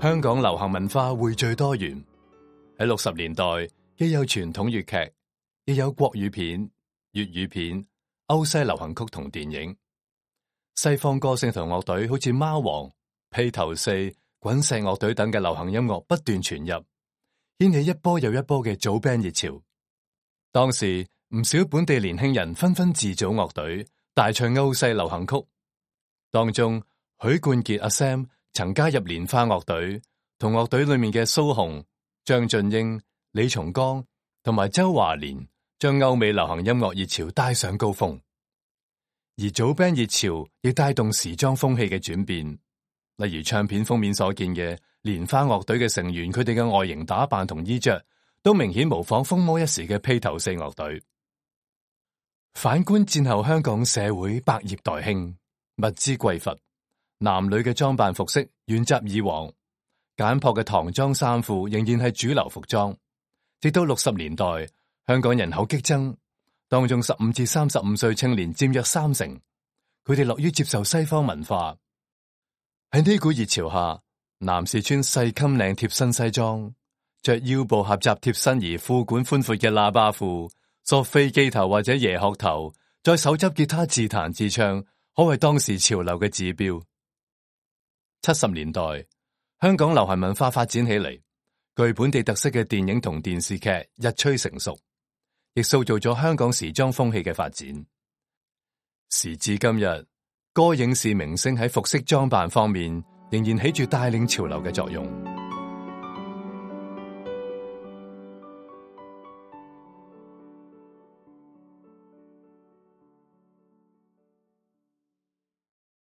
香港流行文化匯聚多元，喺60年代既有傳統粵劇，亦有國語片、粵語片、歐西流行曲同電影。西方歌星同樂隊好似貓王、披頭四、滾石樂隊等嘅流行音樂不斷傳入，掀起一波又一波嘅組 band 熱潮。當時唔少本地年輕人紛紛自組樂隊，大唱歐西流行曲。當中許冠傑阿 Sam 曾加入蓮花樂隊，同樂隊裏面嘅蘇紅、張俊英、李松江同埋周華連，將歐美流行音樂熱潮帶上高峰。而組 band 熱潮亦帶動時裝風氣嘅轉變，例如唱片封面所見嘅蓮花樂隊嘅成員，佢哋嘅外形打扮同衣着都明顯模仿風靡一時嘅披頭四樂隊。反觀戰後香港社會百業待興，物資匱乏，男女嘅裝扮服飾遠襲以往，簡樸嘅唐裝衫褲仍然係主流服裝。直到60年代，香港人口激增，當中15至35歲青年佔約30%，佢哋樂於接受西方文化。喺呢股熱潮下，男士穿細襟領貼身西裝，着腰部狹窄貼身而褲管寬闊嘅喇叭褲，梳飛機頭或者椰殼頭，再手執吉他自彈自唱，可謂當時潮流嘅指標。70年代，香港流行文化發展起嚟，具本地特色嘅電影同電視劇日趨成熟，亦塑造咗香港時裝風氣嘅發展。時至今日，歌影視明星喺服飾裝扮方面仍然起住帶領潮流嘅作用。